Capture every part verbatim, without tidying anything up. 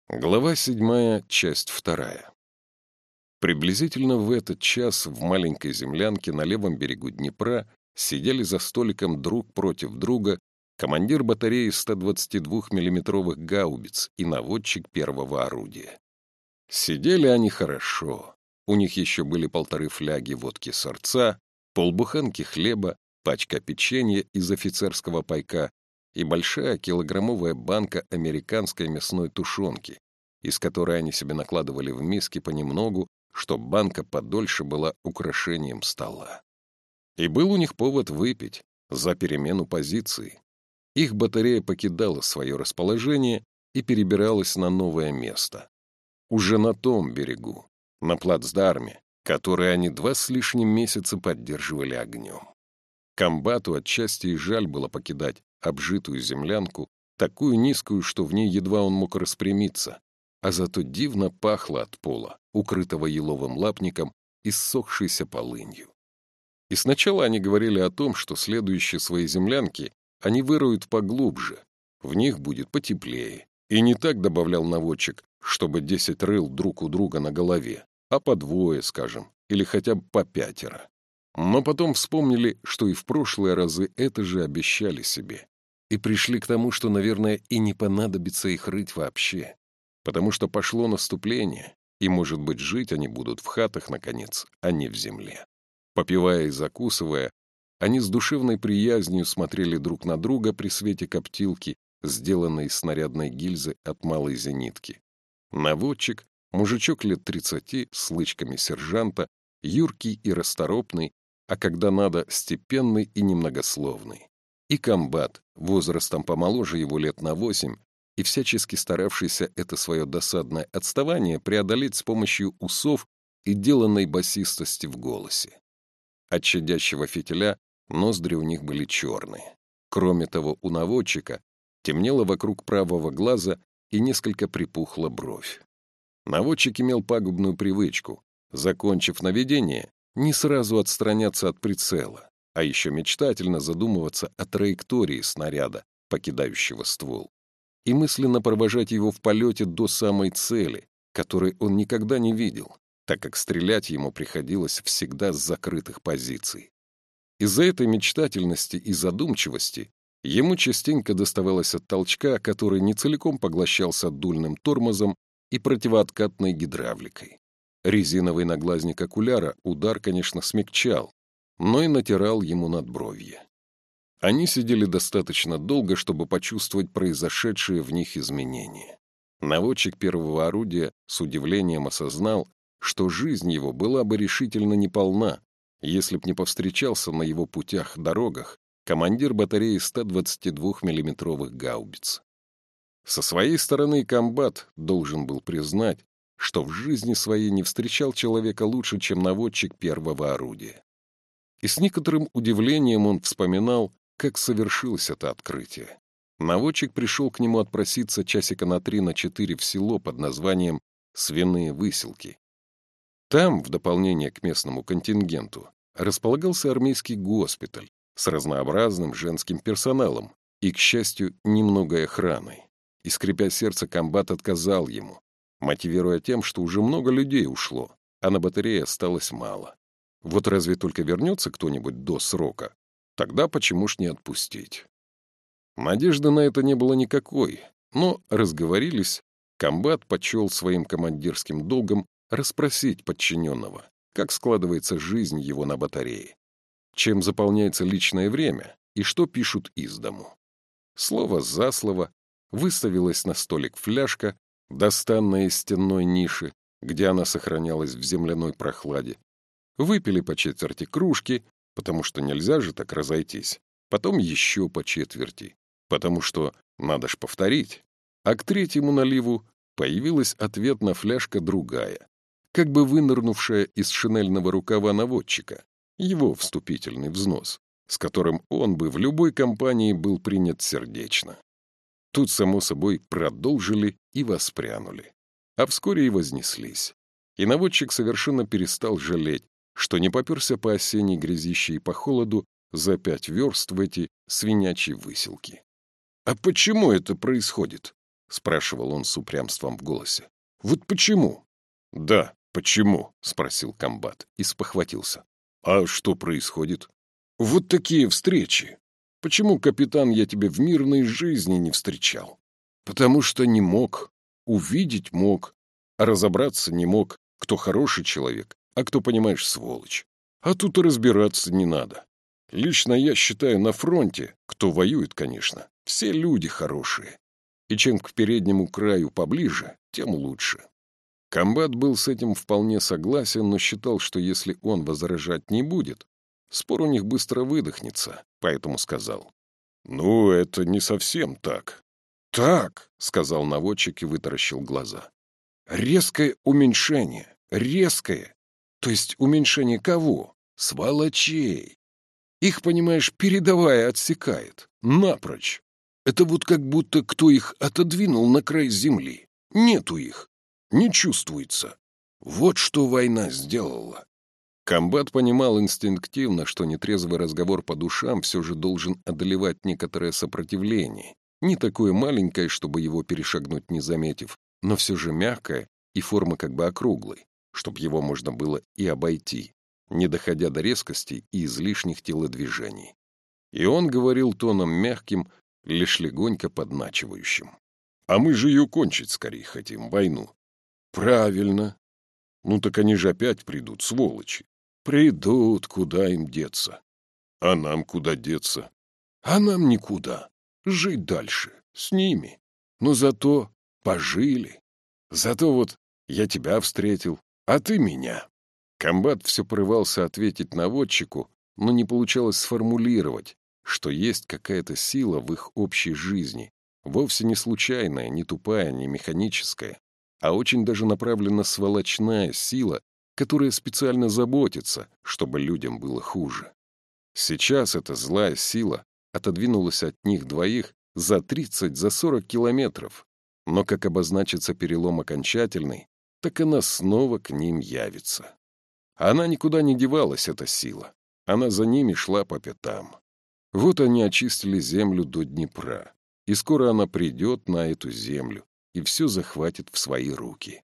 Глава седьмая, часть вторая. Приблизительно в этот час в маленькой землянке на левом берегу Днепра сидели за столиком друг против друга командир батареи ста двадцатидвухмиллиметровых гаубиц и наводчик первого орудия. Сидели они хорошо. У них еще были полторы фляги водки сорца, полбуханки хлеба, пачка печенья из офицерского пайка и большая килограммовая банка американской мясной тушенки, из которой они себе накладывали в миски понемногу, чтоб банка подольше была украшением стола. И был у них повод выпить за перемену позиции. Их батарея покидала свое расположение и перебиралась на новое место. Уже на том берегу, на плацдарме, который они два с лишним месяца поддерживали огнем. Комбату отчасти и жаль было покидать обжитую землянку, такую низкую, что в ней едва он мог распрямиться, а зато дивно пахло от пола, укрытого еловым лапником и ссохшейся полынью. И сначала они говорили о том, что следующие свои землянки они выроют поглубже, в них будет потеплее. И не так, добавлял наводчик, чтобы десять рыл друг у друга на голове, а по двое, скажем, или хотя бы по пятеро. Но потом вспомнили, что и в прошлые разы это же обещали себе. И пришли к тому, что, наверное, и не понадобится их рыть вообще. Потому что пошло наступление, и, может быть, жить они будут в хатах, наконец, а не в земле. Попивая и закусывая, они с душевной приязнью смотрели друг на друга при свете коптилки, сделанной из снарядной гильзы от малой зенитки. Наводчик, мужичок лет тридцати, с лычками сержанта, юркий и расторопный, а когда надо, степенный и немногословный. И комбат, возрастом помоложе его лет на восемь, и всячески старавшийся это свое досадное отставание преодолеть с помощью усов и деланной басистости в голосе. От чадящего фитиля ноздри у них были черные. Кроме того, у наводчика темнело вокруг правого глаза и несколько припухла бровь. Наводчик имел пагубную привычку, закончив наведение, не сразу отстраняться от прицела, а еще мечтательно задумываться о траектории снаряда, покидающего ствол, и мысленно провожать его в полете до самой цели, которой он никогда не видел, так как стрелять ему приходилось всегда с закрытых позиций. Из-за этой мечтательности и задумчивости ему частенько доставалось от толчка, который не целиком поглощался дульным тормозом и противооткатной гидравликой. Резиновый наглазник окуляра удар, конечно, смягчал, но и натирал ему надбровье. Они сидели достаточно долго, чтобы почувствовать произошедшие в них изменения. Наводчик первого орудия с удивлением осознал, что жизнь его была бы решительно неполна, если б не повстречался на его путях-дорогах командир батареи ста двадцатидвухмиллиметровых гаубиц. Со своей стороны комбат должен был признать, что в жизни своей не встречал человека лучше, чем наводчик первого орудия. И с некоторым удивлением он вспоминал, как совершилось это открытие. Наводчик пришел к нему отпроситься часика на три на четыре в село под названием Свиные Выселки. Там, в дополнение к местному контингенту, располагался армейский госпиталь с разнообразным женским персоналом и, к счастью, немного охраной. И, скрипя сердце, комбат отказал ему, мотивируя тем, что уже много людей ушло, а на батарее осталось мало. Вот разве только вернется кто-нибудь до срока, тогда почему ж не отпустить? Надежды на это не было никакой, но разговорились, комбат почел своим командирским долгом расспросить подчиненного, как складывается жизнь его на батарее, чем заполняется личное время и что пишут из дому. Слово за слово выставилась на столик фляжка, достанная из стенной ниши, где она сохранялась в земляной прохладе. Выпили по четверти кружки, потому что нельзя же так разойтись, потом еще по четверти, потому что надо ж повторить. А к третьему наливу появилась ответная фляжка другая, как бы вынырнувшая из шинельного рукава наводчика, его вступительный взнос, с которым он бы в любой компании был принят сердечно. Тут, само собой, продолжили и воспрянули, а вскоре и вознеслись. И наводчик совершенно перестал жалеть, что не поперся по осенней грязище и по холоду за пять верст в эти свинячьи выселки. А почему это происходит? — спрашивал он с упрямством в голосе. «Вот почему?» «Да, почему?» — спросил комбат и спохватился. «А что происходит?» «Вот такие встречи. Почему, капитан, я тебя в мирной жизни не встречал? Потому что не мог. Увидеть мог, а разобраться не мог, кто хороший человек, а кто, понимаешь, сволочь. А тут и разбираться не надо. Лично я считаю, на фронте, кто воюет, конечно, все люди хорошие. И чем к переднему краю поближе, тем лучше». Комбат был с этим вполне согласен, но считал, что если он возражать не будет, спор у них быстро выдохнется, поэтому сказал: «Ну, это не совсем так». «Так», — сказал наводчик и вытаращил глаза. «Резкое уменьшение, резкое. То есть уменьшение кого? Сволочей. Их, понимаешь, передовая отсекает. Напрочь. Это вот как будто кто их отодвинул на край земли. Нету их. Не чувствуется. Вот что война сделала». Комбат понимал инстинктивно, что нетрезвый разговор по душам все же должен одолевать некоторое сопротивление. Не такое маленькое, чтобы его перешагнуть не заметив, но все же мягкое и формы как бы округлой, чтобы его можно было и обойти, не доходя до резкости и излишних телодвижений. И он говорил тоном мягким, лишь легонько подначивающим. «А мы же ее кончить скорее хотим, войну». «Правильно. Ну так они же опять придут, сволочи. Придут, куда им деться. А нам куда деться? А нам никуда. Жить дальше, с ними. Но зато пожили. Зато вот я тебя встретил, а ты меня». Комбат все порывался ответить наводчику, но не получалось сформулировать, что есть какая-то сила в их общей жизни, вовсе не случайная, не тупая, не механическая, а очень даже направленно сволочная сила, которая специально заботится, чтобы людям было хуже. Сейчас эта злая сила отодвинулась от них двоих за тридцать, за сорок километров, но как обозначится перелом окончательный, так она снова к ним явится. Она никуда не девалась, эта сила. Она за ними шла по пятам. Вот они очистили землю до Днепра, и скоро она придет на эту землю и все захватит в свои руки.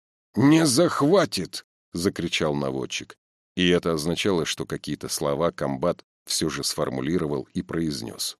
«Не захватит!» — закричал наводчик. И это означало, что какие-то слова комбат все же сформулировал и произнес.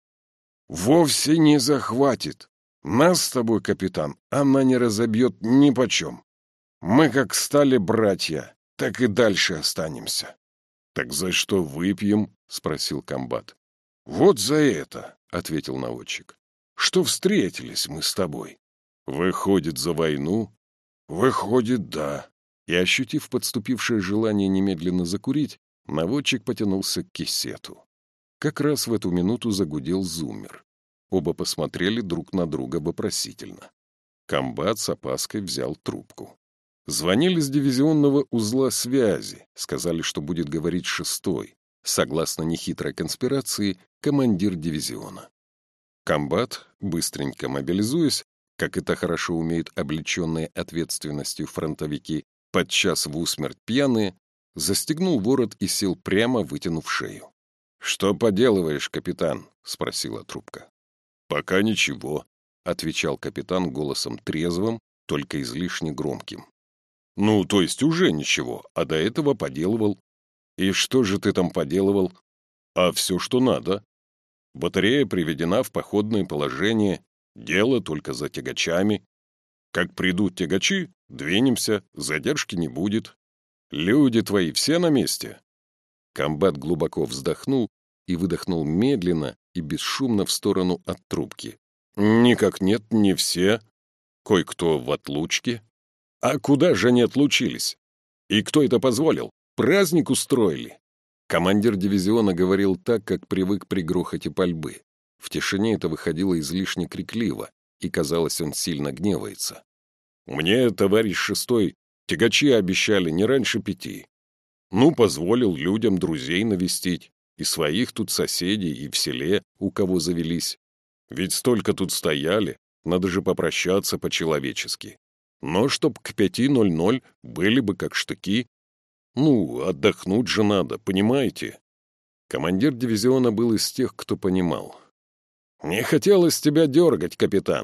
«Вовсе не захватит. Нас с тобой, капитан, она не разобьет нипочем. Мы как стали братья, так и дальше останемся». «Так за что выпьем?» — спросил комбат. «Вот за это», — ответил наводчик, — «что встретились мы с тобой». «Выходит, за войну?» «Выходит, да». И, ощутив подступившее желание немедленно закурить, наводчик потянулся к кисету. Как раз в эту минуту загудел зуммер. Оба посмотрели друг на друга вопросительно. Комбат с опаской взял трубку. Звонили с дивизионного узла связи, сказали, что будет говорить шестой, согласно нехитрой конспирации, командир дивизиона. Комбат, быстренько мобилизуясь, как это хорошо умеют облеченные ответственностью фронтовики, подчас в усмерть пьяные, застегнул ворот и сел прямо, вытянув шею. «Что поделываешь, капитан?» — спросила трубка. «Пока ничего», — отвечал капитан голосом трезвым, только излишне громким. «Ну, то есть уже ничего, а до этого поделывал». «И что же ты там поделывал?» «А все, что надо. Батарея приведена в походное положение, дело только за тягачами. Как придут тягачи, двинемся, задержки не будет. Люди твои все на месте?» Комбат глубоко вздохнул и выдохнул медленно и бесшумно в сторону от трубки. «Никак нет, не все. Кое-кто в отлучке». «А куда же они отлучились? И кто это позволил? Праздник устроили?» Командир дивизиона говорил так, как привык при грохоте пальбы. В тишине это выходило излишне крикливо, и, казалось, он сильно гневается. «Мне, товарищ шестой, тягачи обещали не раньше пяти. Ну, позволил людям друзей навестить, и своих тут соседей, и в селе, у кого завелись. Ведь столько тут стояли, надо же попрощаться по-человечески. Но чтоб к пяти ноль-ноль были бы как штыки. Ну, отдохнуть же надо, понимаете?» Командир дивизиона был из тех, кто понимал. «Не хотелось тебя дергать, капитан,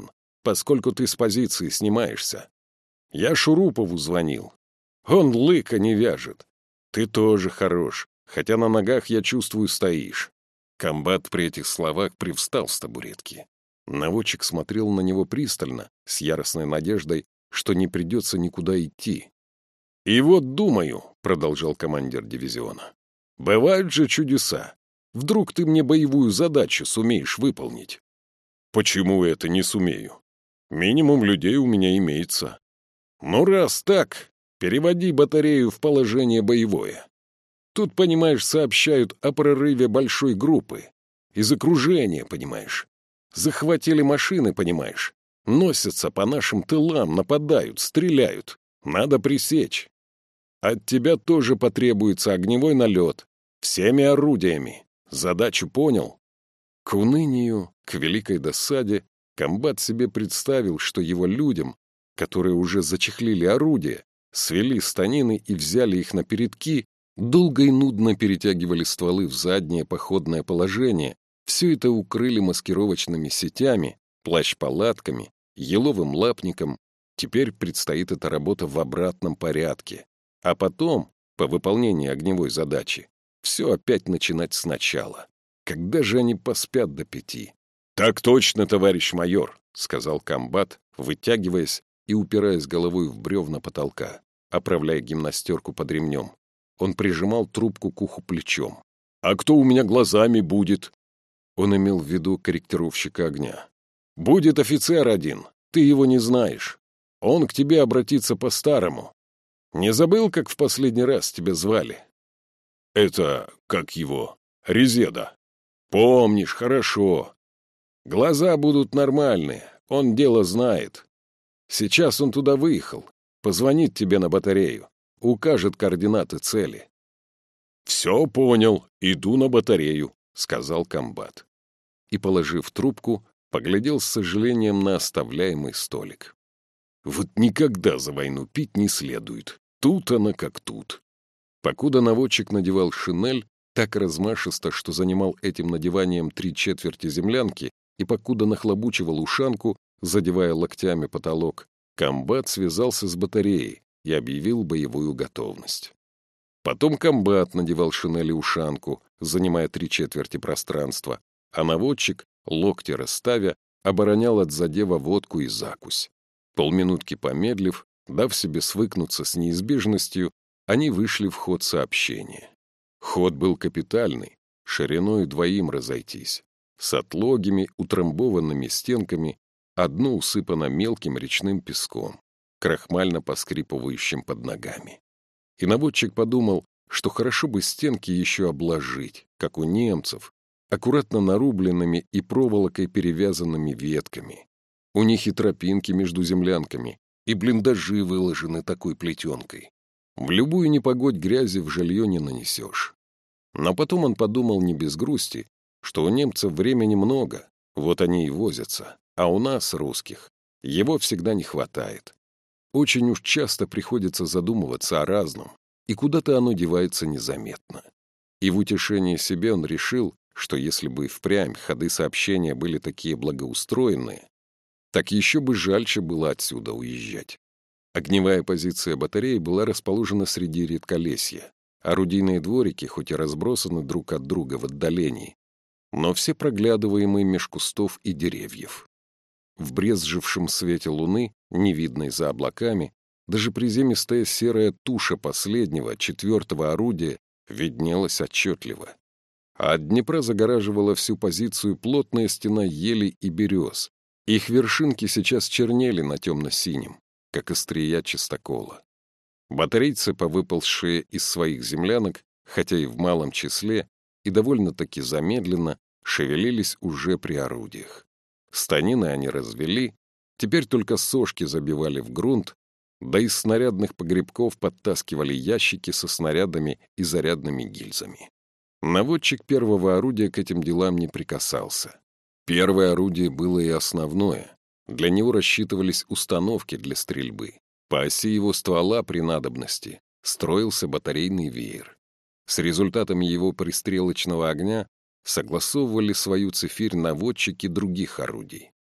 поскольку ты с позиции снимаешься. Я Шурупову звонил. Он лыка не вяжет. Ты тоже хорош, хотя на ногах, я чувствую, стоишь». Комбат при этих словах привстал с табуретки. Наводчик смотрел на него пристально, с яростной надеждой, что не придется никуда идти. «И вот думаю», — продолжал командир дивизиона, — «бывают же чудеса. Вдруг ты мне боевую задачу сумеешь выполнить?» «Почему это не сумею? Минимум людей у меня имеется». «Ну, раз так, переводи батарею в положение боевое. Тут, понимаешь, сообщают о прорыве большой группы. Из окружения, понимаешь. Захватили машины, понимаешь. Носятся по нашим тылам, нападают, стреляют. Надо пресечь. От тебя тоже потребуется огневой налет. Всеми орудиями. Задачу понял?» К унынию, к великой досаде, комбат себе представил, что его людям, которые уже зачехлили орудия, свели станины и взяли их на передки, долго и нудно перетягивали стволы в заднее походное положение, все это укрыли маскировочными сетями, плащ-палатками, еловым лапником. Теперь предстоит эта работа в обратном порядке. А потом, по выполнении огневой задачи, все опять начинать сначала. Когда же они поспят до пяти? «Так точно, товарищ майор», — сказал комбат, вытягиваясь и упираясь головой в бревна потолка, оправляя гимнастерку под ремнем. Он прижимал трубку к уху плечом. «А кто у меня глазами будет?» Он имел в виду корректировщика огня. «Будет офицер один, ты его не знаешь. Он к тебе обратится по-старому. Не забыл, как в последний раз тебя звали?» «Это, как его, Резеда. Помнишь, хорошо. Глаза будут нормальные, он дело знает. Сейчас он туда выехал, позвонит тебе на батарею, укажет координаты цели». «Все понял, иду на батарею», — сказал комбат. И, положив трубку, поглядел с сожалением на оставляемый столик. «Вот никогда за войну пить не следует. Тут она как тут». Покуда наводчик надевал шинель, так размашисто, что занимал этим надеванием три четверти землянки, и покуда нахлобучивал ушанку, задевая локтями потолок, комбат связался с батареей и объявил боевую готовность. Потом комбат надевал шинель и ушанку, занимая три четверти пространства, а наводчик, локти расставя, оборонял от задева водку и закусь. Полминутки помедлив, дав себе свыкнуться с неизбежностью, они вышли в ход сообщения. Ход был капитальный, шириной двоим разойтись, с отлогими, утрамбованными стенками, одно усыпано мелким речным песком, крахмально поскрипывающим под ногами. И наводчик подумал, что хорошо бы стенки еще обложить, как у немцев, аккуратно нарубленными и проволокой перевязанными ветками. У них и тропинки между землянками, и блиндажи выложены такой плетенкой. В любую непогодь грязи в жилье не нанесешь. Но потом он подумал не без грусти, что у немцев времени много, вот они и возятся, а у нас, русских, его всегда не хватает. Очень уж часто приходится задумываться о разном, и куда-то оно девается незаметно. И в утешение себе он решил, что если бы впрямь ходы сообщения были такие благоустроенные, так еще бы жальче было отсюда уезжать. Огневая позиция батареи была расположена среди редколесья. Орудийные дворики, хоть и разбросаны друг от друга в отдалении, но все проглядываемы меж кустов и деревьев. В брезжившем свете луны, не видной за облаками, даже приземистая серая туша последнего, четвертого орудия виднелась отчетливо. А от Днепра загораживала всю позицию плотная стена елей и берез. Их вершинки сейчас чернели на темно-синем, как острия чистокола. Батарейцы, повыползшие из своих землянок, хотя и в малом числе, и довольно-таки замедленно, шевелились уже при орудиях. Станины они развели, теперь только сошки забивали в грунт, да из снарядных погребков подтаскивали ящики со снарядами и зарядными гильзами. Наводчик первого орудия к этим делам не прикасался. Первое орудие было и основное. Для него рассчитывались установки для стрельбы. По оси его ствола при надобности строился батарейный веер. С результатами его пристрелочного огня согласовывали свою цифирь наводчики других орудий.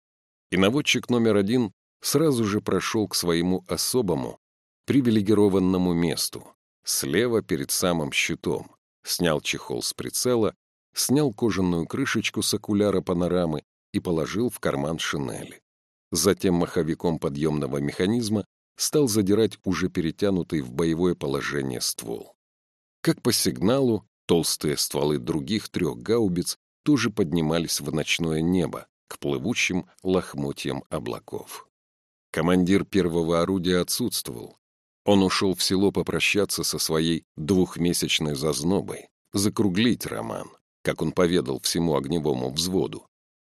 И наводчик номер один сразу же прошел к своему особому, привилегированному месту, слева перед самым щитом, снял чехол с прицела, снял кожаную крышечку с окуляра панорамы и положил в карман шинели. Затем маховиком подъемного механизма стал задирать уже перетянутый в боевое положение ствол. Как по сигналу, толстые стволы других трех гаубиц тоже поднимались в ночное небо к плывущим лохмотьям облаков. Командир первого орудия отсутствовал. Он ушел в село попрощаться со своей двухмесячной зазнобой, закруглить роман, как он поведал всему огневому взводу.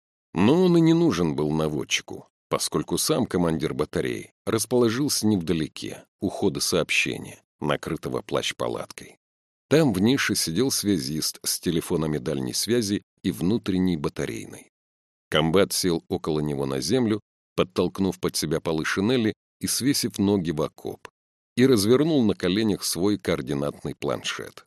Но он и не нужен был наводчику, поскольку сам командир батареи расположился невдалеке, у хода сообщения, накрытого плащ-палаткой. Там в нише сидел связист с телефонами дальней связи и внутренней батарейной. Комбат сел около него на землю, подтолкнув под себя полы шинели и свесив ноги в окоп, и развернул на коленях свой координатный планшет.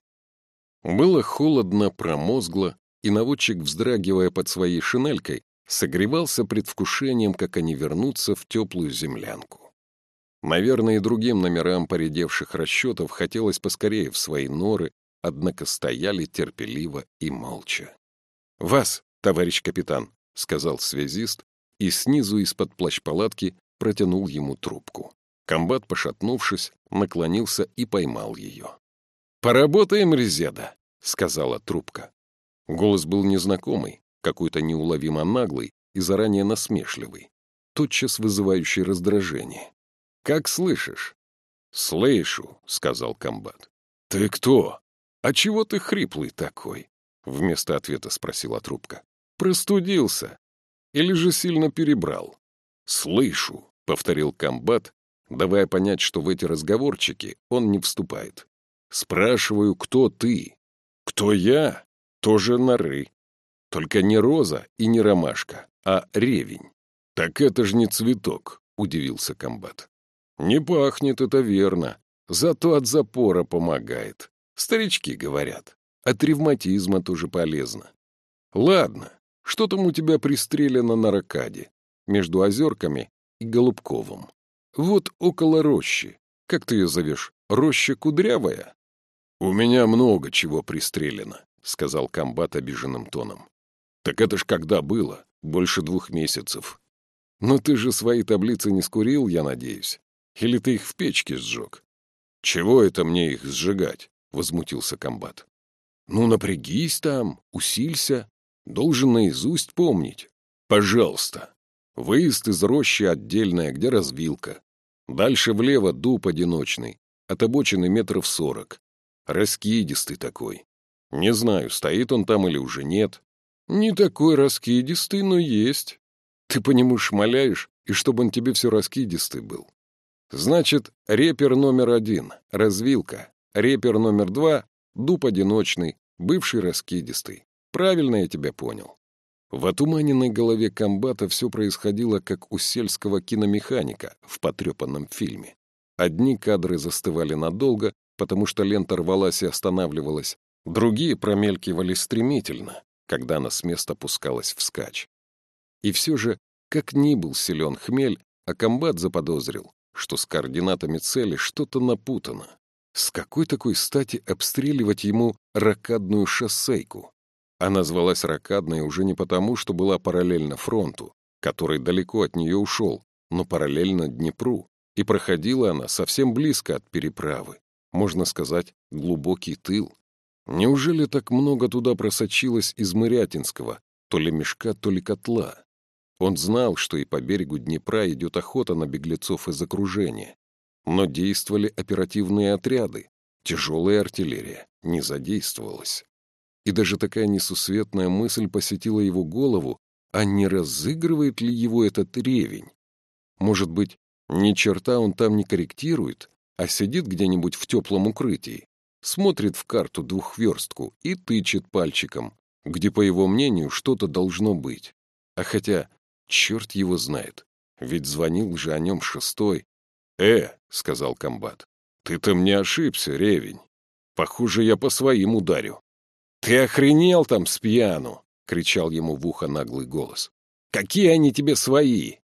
Было холодно, промозгло, и наводчик, вздрагивая под своей шинелькой, согревался предвкушением, как они вернутся в теплую землянку. Наверное, и другим номерам поредевших расчетов хотелось поскорее в свои норы, однако стояли терпеливо и молча. «Вас, товарищ капитан», — сказал связист, и снизу из-под плащ-палатки протянул ему трубку. Комбат, пошатнувшись, наклонился и поймал ее. «Поработаем, Резеда», — сказала трубка. Голос был незнакомый, какой-то неуловимо наглый и заранее насмешливый, тотчас вызывающий раздражение. «Как слышишь?» «Слышу», — сказал комбат. «Ты кто? А чего ты хриплый такой?» Вместо ответа спросила трубка. «Простудился? Или же сильно перебрал?» «Слышу», — повторил комбат, давая понять, что в эти разговорчики он не вступает. «Спрашиваю, кто ты?» «Кто я?» «Тоже норы. Только не роза и не ромашка, а ревень». «Так это ж не цветок», — удивился комбат. «Не пахнет, это верно. Зато от запора помогает. Старички говорят. От ревматизма тоже полезно. Ладно, что там у тебя пристрелено на ракаде? Между Озерками и Голубковым. Вот около рощи. Как ты ее зовешь? Роща Кудрявая?» «У меня много чего пристрелено», — сказал комбат обиженным тоном. «Так это ж когда было? Больше двух месяцев». «Но ты же свои таблицы не скурил, я надеюсь. Или ты их в печке сжег?» «Чего это мне их сжигать?» — возмутился комбат. «Ну, напрягись там, усилься. Должен наизусть помнить. Пожалуйста. Выезд из рощи отдельная, где развилка. Дальше влево дуб одиночный, от обочины метров сорок. Раскидистый такой. Не знаю, стоит он там или уже нет. Не такой раскидистый, но есть. Ты по нему шмаляешь, и чтобы он тебе все раскидистый был. Значит, репер номер один — развилка. Репер номер два — дуб одиночный, бывший раскидистый. Правильно я тебя понял?» В отуманенной голове комбата все происходило, как у сельского киномеханика в потрепанном фильме. Одни кадры застывали надолго, потому что лента рвалась и останавливалась, другие промелькивали стремительно, когда она с места пускалась вскачь. И все же, как ни был силен хмель, а комбат заподозрил, что с координатами цели что-то напутано. С какой такой стати обстреливать ему ракадную шоссейку? Она звалась ракадной уже не потому, что была параллельно фронту, который далеко от нее ушел, но параллельно Днепру, и проходила она совсем близко от переправы, можно сказать, глубокий тыл. Неужели так много туда просочилось из Мырятинского, то ли мешка, то ли котла? Он знал, что и по берегу Днепра идет охота на беглецов из окружения, но действовали оперативные отряды, тяжелая артиллерия не задействовалась. И даже такая несусветная мысль посетила его голову, а не разыгрывает ли его этот ревень? Может быть, ни черта он там не корректирует, а сидит где-нибудь в теплом укрытии, смотрит в карту двухверстку и тычет пальчиком, где, по его мнению, что-то должно быть. А хотя, черт его знает, ведь звонил же о нем шестой. «Э», — сказал комбат, — «ты-то мне ошибся, ревень. Похоже, я по своим ударю». «Ты охренел там с пьяну!» — кричал ему в ухо наглый голос. «Какие они тебе свои?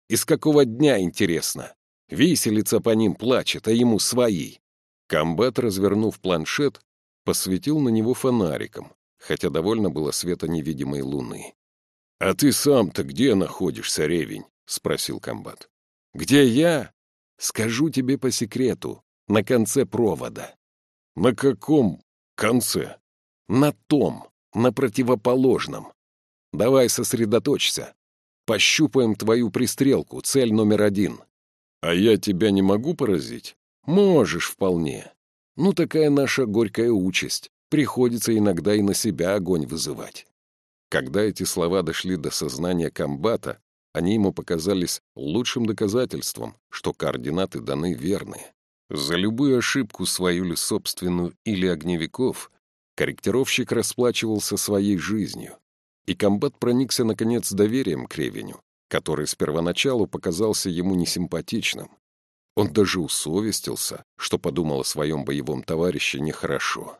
Из какого дня, интересно? Виселица по ним плачет, а ему свои. Комбат, развернув планшет, посветил на него фонариком, хотя довольно было света невидимой луны. — А ты сам-то где находишься, Ревень? — спросил комбат. — Где я? Скажу тебе по секрету, на конце провода. — На каком конце? — На том, на противоположном. Давай сосредоточься. Пощупаем твою пристрелку, цель номер один. А я тебя не могу поразить? Можешь вполне. Ну, такая наша горькая участь. Приходится иногда и на себя огонь вызывать. Когда эти слова дошли до сознания комбата, они ему показались лучшим доказательством, что координаты даны верные. За любую ошибку, свою ли собственную или огневиков, корректировщик расплачивался своей жизнью. И комбат проникся, наконец, доверием к Ревеню, который с первоначалу показался ему несимпатичным. Он даже усовестился, что подумал о своем боевом товарище нехорошо.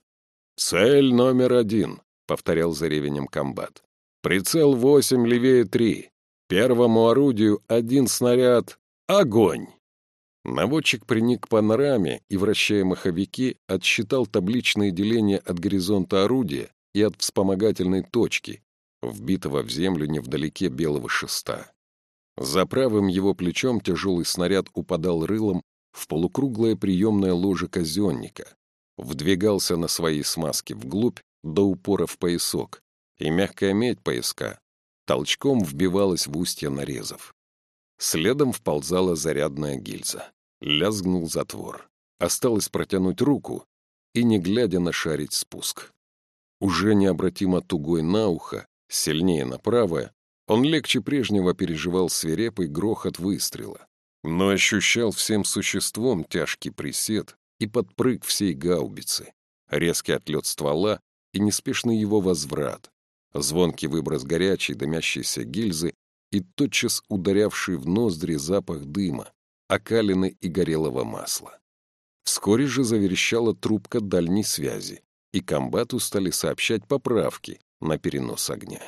«Цель номер один», — повторял за Ревенем комбат. «Прицел восемь, левее три. Первому орудию один снаряд. Огонь!» Наводчик приник к панораме и, вращая маховики, отсчитал табличные деления от горизонта орудия и от вспомогательной точки, вбитого в землю невдалеке белого шеста. За правым его плечом тяжелый снаряд упадал рылом в полукруглое приемное ложе казенника, вдвигался на своей смазке вглубь до упора в поясок, и мягкая медь пояска толчком вбивалась в устья нарезов. Следом вползала зарядная гильза. Лязгнул затвор. Осталось протянуть руку и, не глядя, нашарить спуск. Уже необратимо тугой на ухо, сильнее на правое, он легче прежнего переживал свирепый грохот выстрела, но ощущал всем существом тяжкий присед и подпрыг всей гаубицы, резкий отлет ствола и неспешный его возврат, звонкий выброс горячей дымящейся гильзы и тотчас ударявший в ноздри запах дыма, окалины и горелого масла. Вскоре же заверещала трубка дальней связи, и комбату стали сообщать поправки на перенос огня.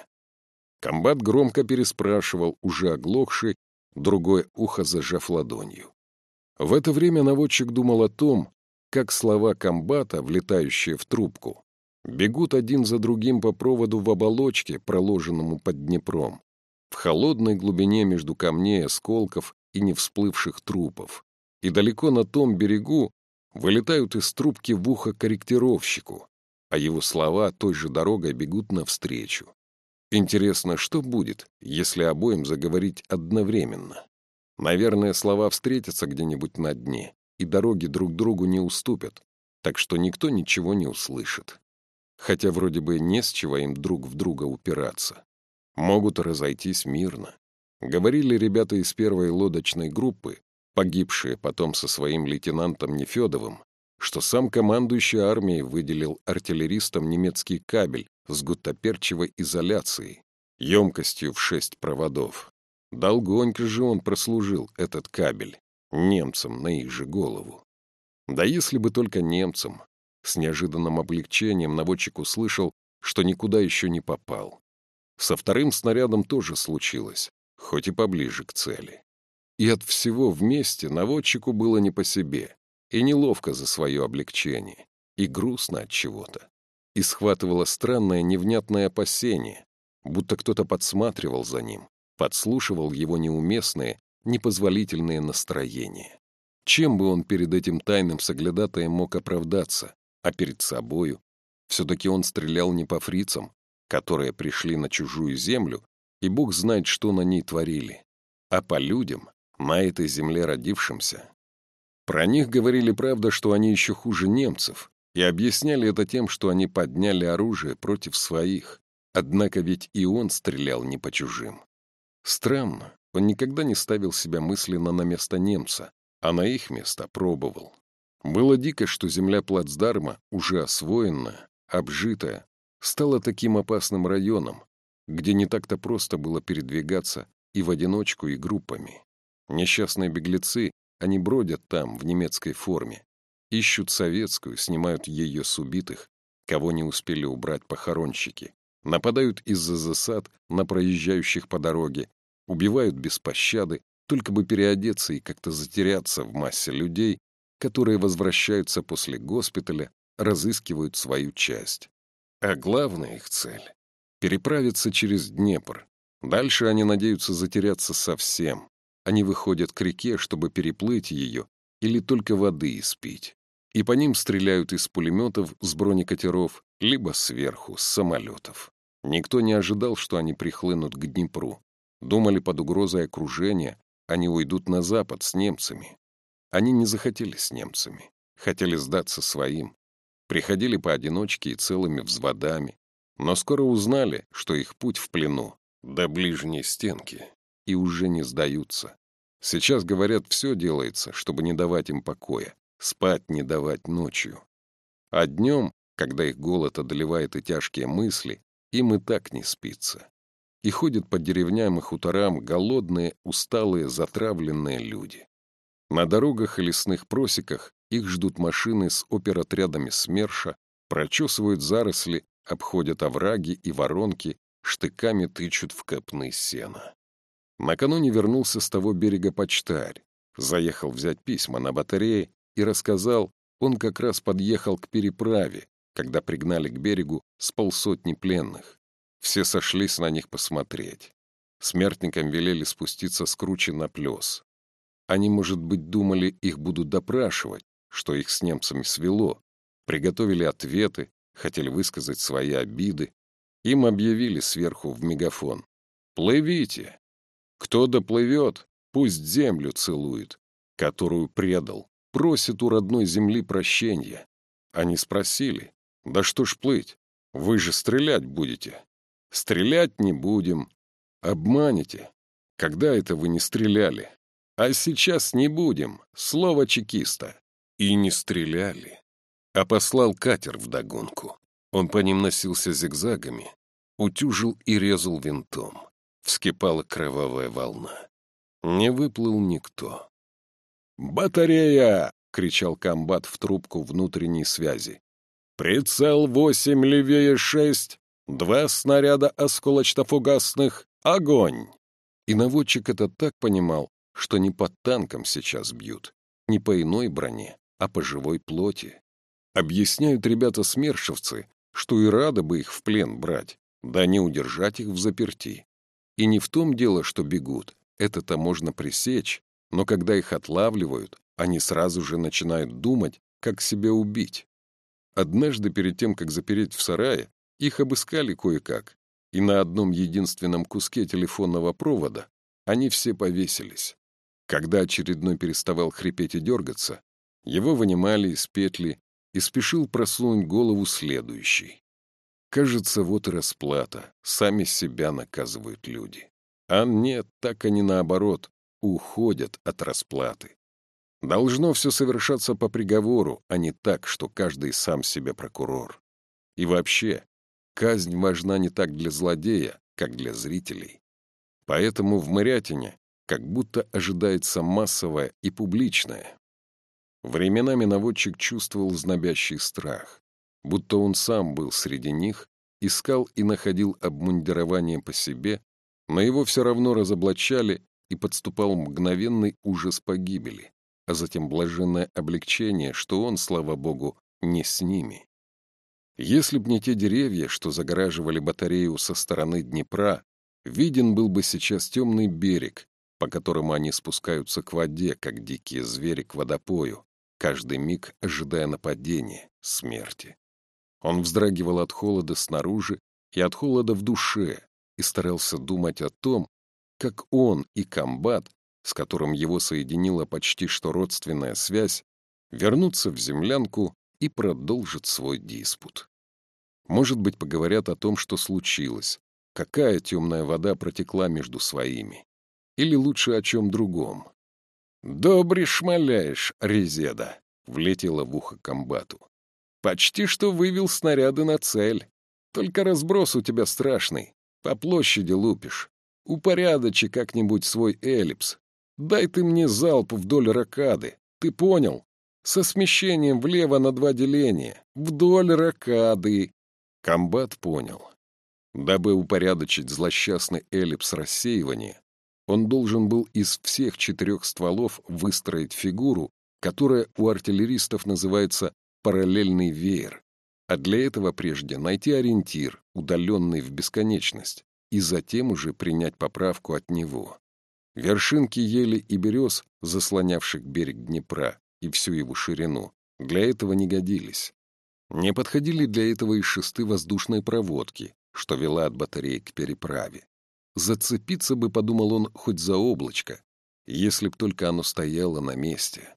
Комбат громко переспрашивал, уже оглохший, другое ухо зажав ладонью. В это время наводчик думал о том, как слова комбата, влетающие в трубку, бегут один за другим по проводу в оболочке, проложенному под Днепром, в холодной глубине между камней, осколков и невсплывших трупов, и далеко на том берегу вылетают из трубки в ухо корректировщику, а его слова той же дорогой бегут навстречу. Интересно, что будет, если обоим заговорить одновременно? Наверное, слова встретятся где-нибудь на дне, и дороги друг другу не уступят, так что никто ничего не услышит. Хотя вроде бы не с чего им друг в друга упираться. Могут разойтись мирно. Говорили ребята из первой лодочной группы, погибшие потом со своим лейтенантом Нефедовым, что сам командующий армией выделил артиллеристам немецкий кабель с гуттаперчевой изоляцией, емкостью в шесть проводов. Долгонько же он прослужил, этот кабель, немцам на их же голову. Да если бы только немцам. С неожиданным облегчением наводчик услышал, что никуда еще не попал. Со вторым снарядом тоже случилось, хоть и поближе к цели. И от всего вместе наводчику было не по себе, и неловко за свое облегчение, и грустно от чего-то. И схватывало странное невнятное опасение, будто кто-то подсматривал за ним, подслушивал его неуместные, непозволительные настроения. Чем бы он перед этим тайным соглядатаем мог оправдаться, а перед собою? Все-таки он стрелял не по фрицам, которые пришли на чужую землю, и бог знает, что на ней творили, а по людям, на этой земле родившимся. Про них говорили, правда, что они еще хуже немцев, и объясняли это тем, что они подняли оружие против своих. Однако ведь и он стрелял не по чужим. Странно, он никогда не ставил себя мысленно на место немца, а на их место пробовал. Было дико, что земля плацдарма, уже освоенная, обжитая, стала таким опасным районом, где не так-то просто было передвигаться и в одиночку, и группами. Несчастные беглецы, они бродят там, в немецкой форме, ищут советскую, снимают ее с убитых, кого не успели убрать похоронщики, нападают из-за засад на проезжающих по дороге, убивают без пощады, только бы переодеться и как-то затеряться в массе людей, которые возвращаются после госпиталя, разыскивают свою часть. А главная их цель — переправиться через Днепр. Дальше они надеются затеряться совсем. Они выходят к реке, чтобы переплыть ее или только воды испить. И по ним стреляют из пулеметов с бронекатеров, либо сверху, с самолетов. Никто не ожидал, что они прихлынут к Днепру. Думали, под угрозой окружения они уйдут на запад с немцами. Они не захотели с немцами, хотели сдаться своим. Приходили поодиночке и целыми взводами, но скоро узнали, что их путь в плену до ближней стенки, и уже не сдаются. Сейчас, говорят, все делается, чтобы не давать им покоя, спать не давать ночью. А днем, когда их голод одолевает и тяжкие мысли, им и так не спится. И ходят по деревням и хуторам голодные, усталые, затравленные люди. На дорогах и лесных просеках их ждут машины с оперотрядами СМЕРШа, прочесывают заросли, обходят овраги и воронки, штыками тычут в копны сена. Накануне вернулся с того берега почтарь, заехал взять письма на батарее и рассказал, он как раз подъехал к переправе, когда пригнали к берегу с полсотни пленных. Все сошлись на них посмотреть. Смертникам велели спуститься с кручи на плес. Они, может быть, думали, их будут допрашивать, что их с немцами свело. Приготовили ответы, хотели высказать свои обиды. Им объявили сверху в мегафон: «Плывите! Кто доплывет, пусть землю целует, которую предал, просит у родной земли прощения». Они спросили: «Да что ж плыть? Вы же стрелять будете». «Стрелять не будем». «Обманете? Когда это вы не стреляли?» «А сейчас не будем. Слово чекиста». И не стреляли, а послал катер вдогонку. Он по ним носился зигзагами, утюжил и резал винтом. Вскипала кровавая волна. Не выплыл никто. «Батарея!» — кричал комбат в трубку внутренней связи. «Прицел восемь, левее шесть, два снаряда осколочно-фугасных, огонь!» И наводчик это так понимал, что не под танком сейчас бьют, не по иной броне, а по живой плоти. Объясняют ребята-смершевцы, что и рады бы их в плен брать, да не удержать их в заперти. И не в том дело, что бегут, это-то можно пресечь, но когда их отлавливают, они сразу же начинают думать, как себя убить. Однажды перед тем, как запереть в сарае, их обыскали кое-как, и на одном единственном куске телефонного провода они все повесились. Когда очередной переставал хрипеть и дергаться, его вынимали из петли, и спешил просунуть голову следующий. Кажется, вот и расплата, сами себя наказывают люди. А нет, так они наоборот, уходят от расплаты. Должно все совершаться по приговору, а не так, что каждый сам себе прокурор. И вообще, казнь важна не так для злодея, как для зрителей. Поэтому в Мырятине как будто ожидается массовое и публичное. Временами наводчик чувствовал знобящий страх, будто он сам был среди них, искал и находил обмундирование по себе, но его все равно разоблачали, и подступал мгновенный ужас погибели, а затем блаженное облегчение, что он, слава богу, не с ними. Если б не те деревья, что загораживали батарею со стороны Днепра, виден был бы сейчас темный берег, по которому они спускаются к воде, как дикие звери к водопою, каждый миг ожидая нападения, смерти. Он вздрагивал от холода снаружи и от холода в душе и старался думать о том, как он и комбат, с которым его соединила почти что родственная связь, вернутся в землянку и продолжат свой диспут. Может быть, поговорят о том, что случилось, какая темная вода протекла между своими, или лучше о чем другом. «Добре шмаляешь, Резеда!» — влетело в ухо комбату. «Почти что вывел снаряды на цель. Только разброс у тебя страшный. По площади лупишь. Упорядочи как-нибудь свой эллипс. Дай ты мне залп вдоль рокады. Ты понял? Со смещением влево на два деления. Вдоль рокады». Комбат понял. Дабы упорядочить злосчастный эллипс рассеивания, Он должен был из всех четырех стволов выстроить фигуру, которая у артиллеристов называется параллельный веер, а для этого прежде найти ориентир, удаленный в бесконечность, и затем уже принять поправку от него. Вершинки ели и берез, заслонявших берег Днепра и всю его ширину, для этого не годились. Не подходили для этого и шесты воздушной проводки, что вела от батареи к переправе. Зацепиться бы, подумал он, хоть за облачко, если б только оно стояло на месте.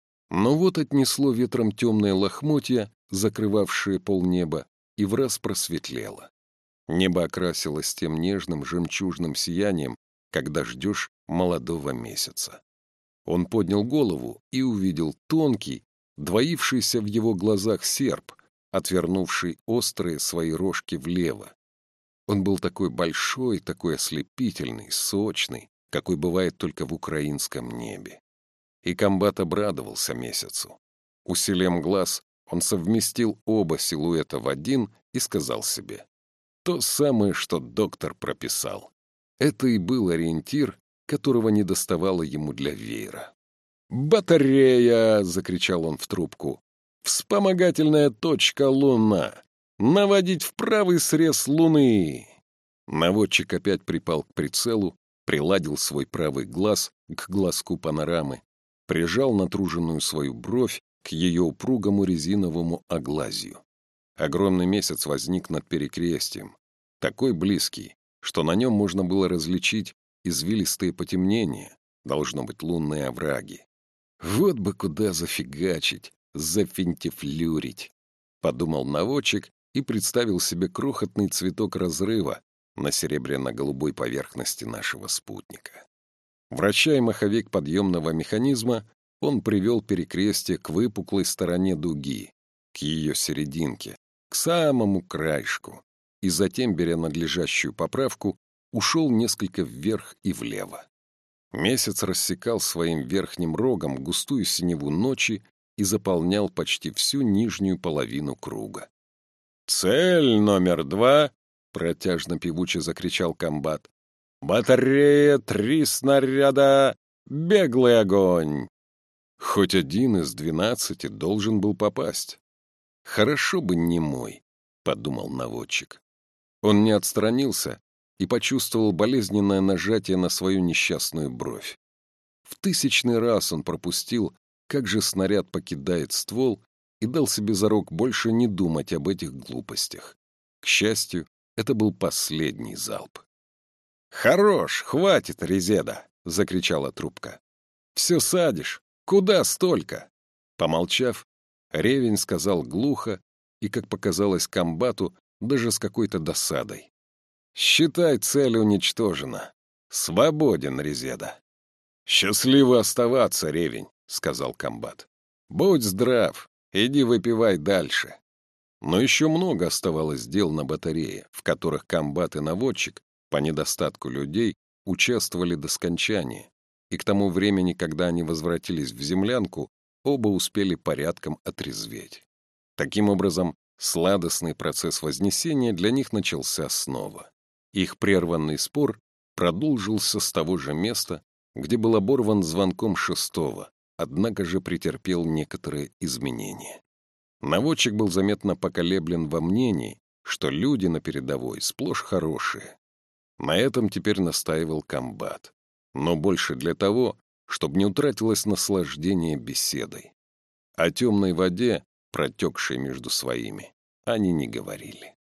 Но вот отнесло ветром темное лохмотья, закрывавшее полнеба, и враз просветлело. Небо окрасилось тем нежным жемчужным сиянием, когда ждешь молодого месяца. Он поднял голову и увидел тонкий, двоившийся в его глазах серп, отвернувший острые свои рожки влево. Он был такой большой, такой ослепительный, сочный, какой бывает только в украинском небе. И комбат обрадовался месяцу. Усилием глаз он совместил оба силуэта в один и сказал себе: то самое, что доктор прописал. Это и был ориентир, которого не доставало ему для веера. «Батарея!» — закричал он в трубку. «Вспомогательная точка Луна! Наводить в правый срез Луны!» Наводчик опять припал к прицелу, приладил свой правый глаз к глазку панорамы, прижал натруженную свою бровь к ее упругому резиновому оглазью. Огромный месяц возник над перекрестием, такой близкий, что на нем можно было различить извилистые потемнения, должно быть лунные овраги. «Вот бы куда зафигачить, зафинтифлюрить», — подумал наводчик и представил себе крохотный цветок разрыва на серебряно-голубой поверхности нашего спутника. Вращая маховик подъемного механизма, он привел перекрестие к выпуклой стороне дуги, к ее серединке, к самому краешку, и затем, беря надлежащую поправку, ушел несколько вверх и влево. Месяц рассекал своим верхним рогом густую синеву ночи и заполнял почти всю нижнюю половину круга. «Цель номер два!» — протяжно-певуче закричал комбат. «Батарея, три снаряда! Беглый огонь!» Хоть один из двенадцати должен был попасть. «Хорошо бы не мой», — подумал наводчик. Он не отстранился и почувствовал болезненное нажатие на свою несчастную бровь. В тысячный раз он пропустил, как же снаряд покидает ствол, и дал себе зарок больше не думать об этих глупостях. К счастью, это был последний залп. «Хорош, хватит, Резеда!» — закричала трубка. «Все садишь. Куда столько?» Помолчав, Ревень сказал глухо и, как показалось комбату, даже с какой-то досадой: «Считай, цель уничтожена. Свободен, Резеда». «Счастливо оставаться, Ревень», — сказал комбат. «Будь здрав, иди выпивай дальше». Но еще много оставалось дел на батарее, в которых комбат и наводчик, по недостатку людей, участвовали до скончания, и к тому времени, когда они возвратились в землянку, оба успели порядком отрезветь. Таким образом, сладостный процесс вознесения для них начался снова. Их прерванный спор продолжился с того же места, где был оборван звонком шестого, однако же претерпел некоторые изменения. Наводчик был заметно поколеблен во мнении, что люди на передовой сплошь хорошие. На этом теперь настаивал комбат, но больше для того, чтобы не утратилось наслаждение беседой. О темной воде, протекшей между своими, они не говорили.